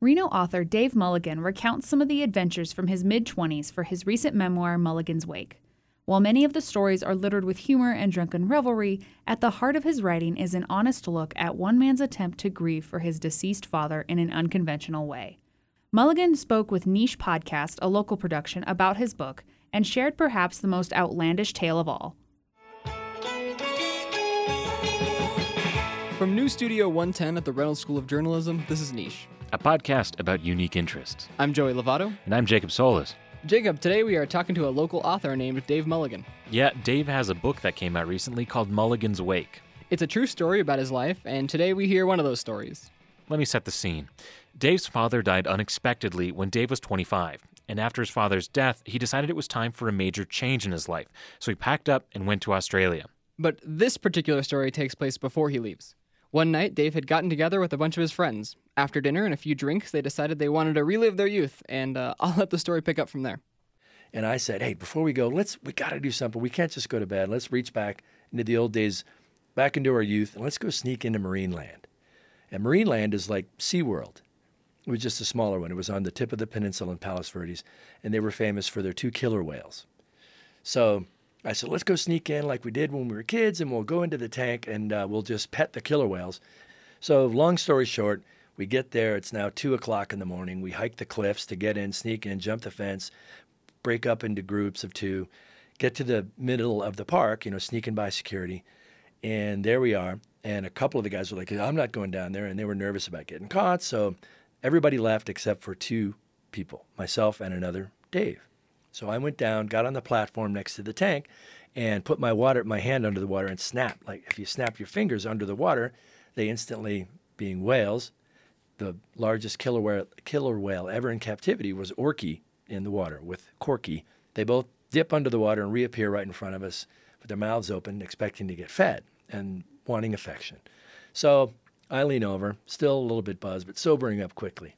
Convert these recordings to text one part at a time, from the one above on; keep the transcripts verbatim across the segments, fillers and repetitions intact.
Reno author Dave Mulligan recounts some of the adventures from his mid-twenties for his recent memoir, Mulligan's Wake. While many of the stories are littered with humor and drunken revelry, at the heart of his writing is an honest look at one man's attempt to grieve for his deceased father in an unconventional way. Mulligan spoke with Niche Podcast, a local production, about his book and shared perhaps the most outlandish tale of all. From New Studio one ten at the Reynolds School of Journalism, this is Niche, a podcast about unique interests. I'm Joey Lovato. And I'm Jacob Solis. Jacob, today we are talking to a local author named Dave Mulligan. Yeah, Dave has a book that came out recently called Mulligan's Wake. It's a true story about his life, and today we hear one of those stories. Let me set the scene. Dave's father died unexpectedly when Dave was twenty-five, and after his father's death, he decided it was time for a major change in his life, so he packed up and went to Australia. But this particular story takes place before he leaves. One night, Dave had gotten together with a bunch of his friends. After dinner and a few drinks, they decided they wanted to relive their youth, and uh, I'll let the story pick up from there. And I said, hey, before we go, let's we got to do something. We can't just go to bed. Let's reach back into the old days, back into our youth, and let's go sneak into Marineland. And Marineland is like SeaWorld. It was just a smaller one. It was on the tip of the peninsula in Palos Verdes, and they were famous for their two killer whales. So I said, let's go sneak in like we did when we were kids, and we'll go into the tank, and uh, we'll just pet the killer whales. So long story short, we get there. It's now two o'clock in the morning. We hike the cliffs to get in, sneak in, jump the fence, break up into groups of two, get to the middle of the park, you know, sneaking by security. And there we are. And a couple of the guys were like, I'm not going down there. And they were nervous about getting caught. So everybody left except for two people, myself and another Dave. So I went down, got on the platform next to the tank, and put my water, my hand under the water and snap. Like if you snap your fingers under the water, they instantly, being whales, the largest killer whale, killer whale ever in captivity was Orky in the water with Corky. They both dip under the water and reappear right in front of us with their mouths open, expecting to get fed and wanting affection. So I lean over, still a little bit buzzed, but sobering up quickly.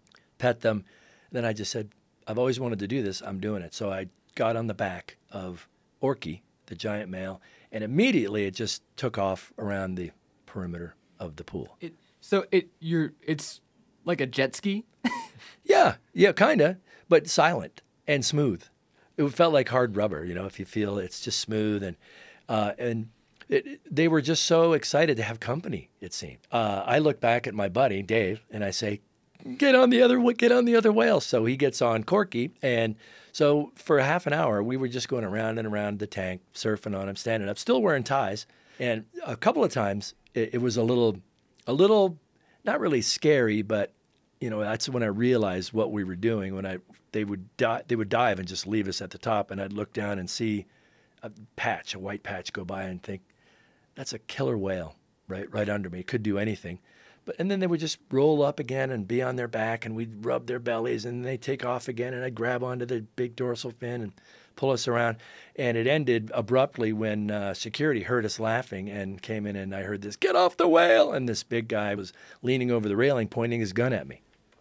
Pet them. Then I just said, I've always wanted to do this. I'm doing it. So I got on the back of Orky, the giant male, and immediately it just took off around the perimeter of the pool. It, so it you're it's like a jet ski? yeah, yeah, kind of, but silent and smooth. It felt like hard rubber, you know, if you feel it's just smooth. And uh, and it, they were just so excited to have company, it seemed. Uh, I look back at my buddy, Dave, and I say, Get on the other, get on the other whale. So he gets on Corky, and so for half an hour we were just going around and around the tank, surfing on him, standing up, still wearing ties. And a couple of times it, it was a little, a little, not really scary, but you know that's when I realized what we were doing. When I they would di- they would dive and just leave us at the top, and I'd look down and see a patch, a white patch, go by, and think that's a killer whale right, right under me. It could do anything. But, and then they would just roll up again and be on their back, and we'd rub their bellies, and they take off again, and I'd grab onto the big dorsal fin and pull us around. And it ended abruptly when uh, security heard us laughing and came in, and I heard this, get off the whale! And this big guy was leaning over the railing, pointing his gun at me.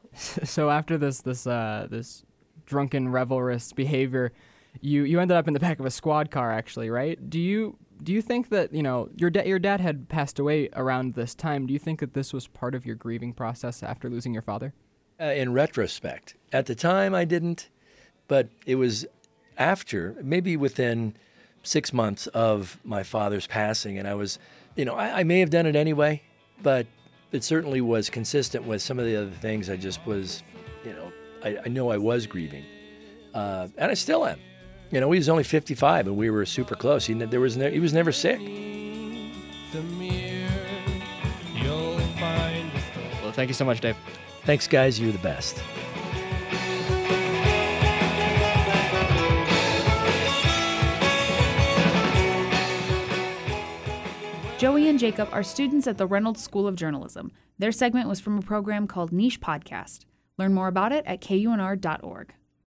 So after this this uh, this drunken revelrous behavior, you, you ended up in the back of a squad car, actually, right? Do you... Do you think that, you know, your, da- your dad had passed away around this time. Do you think that this was part of your grieving process after losing your father? Uh, in retrospect. At the time, I didn't, but it was after, maybe within six months of my father's passing, and I was, you know, I, I may have done it anyway, but it certainly was consistent with some of the other things. I just was, you know, I, I know I was grieving, uh, and I still am. You know, he was only fifty-five, and we were super close. He, there was ne- he was never sick. Well, thank you so much, Dave. Thanks, guys. You're the best. Joey and Jacob are students at the Reynolds School of Journalism. Their segment was from a program called Niche Podcast. Learn more about it at K U N R dot org.